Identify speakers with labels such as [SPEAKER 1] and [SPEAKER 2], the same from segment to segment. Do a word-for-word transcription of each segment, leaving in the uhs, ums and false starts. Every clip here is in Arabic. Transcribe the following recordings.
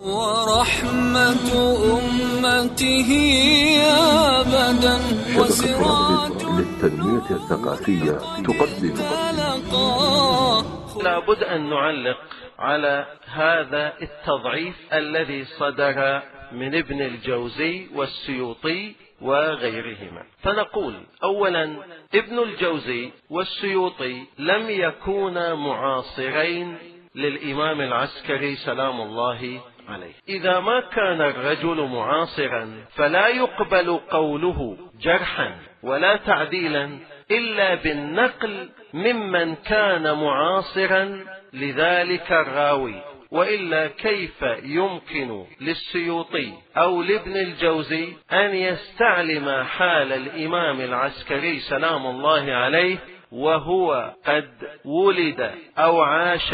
[SPEAKER 1] ورحمة أمته أبدا وسراج
[SPEAKER 2] للتنمية الثقافية تقدم.
[SPEAKER 3] لابد أن نعلق على هذا التضعيف الذي صدر من ابن الجوزي والسيوطي وغيرهما، فنقول أولا ابن الجوزي والسيوطي لم يكونا معاصرين للإمام العسكري سلام الله عليه. إذا ما كان الرجل معاصرا فلا يقبل قوله جرحا ولا تعديلا إلا بالنقل ممن كان معاصرا لذلك الراوي، وإلا كيف يمكن للسيوطي أو لابن الجوزي أن يستعلم حال الإمام العسكري سلام الله عليه وهو قد ولد أو عاش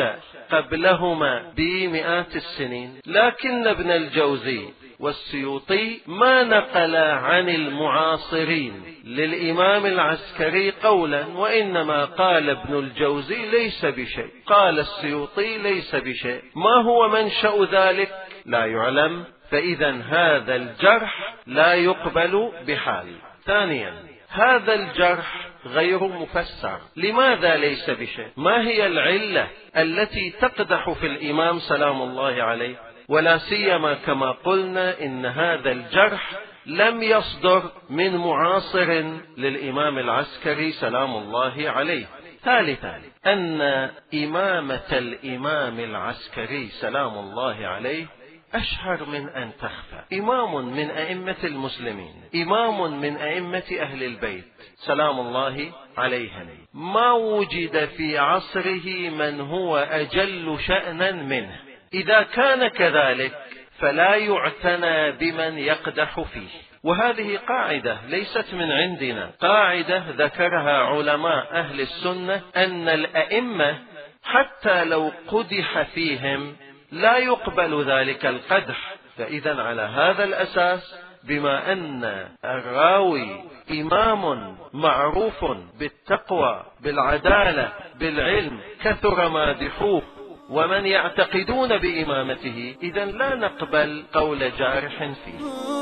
[SPEAKER 3] قبلهما بمئات السنين؟ لكن ابن الجوزي والسيوطي ما نقل عن المعاصرين للإمام العسكري قولا، وإنما قال ابن الجوزي ليس بشيء، قال السيوطي ليس بشيء. ما هو منشأ ذلك لا يعلم، فإذا هذا الجرح لا يقبل بحال. ثانيا، هذا الجرح غير مفسر. لماذا ليس بشيء؟ ما هي العلة التي تقدح في الإمام سلام الله عليه؟ ولا سيما كما قلنا إن هذا الجرح لم يصدر من معاصر للإمام العسكري سلام الله عليه. ثالثا، أن إمامة الإمام العسكري سلام الله عليه أشهر من أن تخفى. إمام من أئمة المسلمين، إمام من أئمة أهل البيت سلام الله عليهم، ما وجد في عصره من هو أجل شأنا منه. إذا كان كذلك فلا يعتنى بمن يقدح فيه. وهذه قاعدة ليست من عندنا، قاعدة ذكرها علماء أهل السنة، أن الأئمة حتى لو قدح فيهم لا يقبل ذلك القدح. فإذا على هذا الأساس، بما أن الراوي إمام معروف بالتقوى بالعدالة بالعلم كثر مادحوه ومن يعتقدون بإمامته، إذن لا نقبل قول جارح فيه.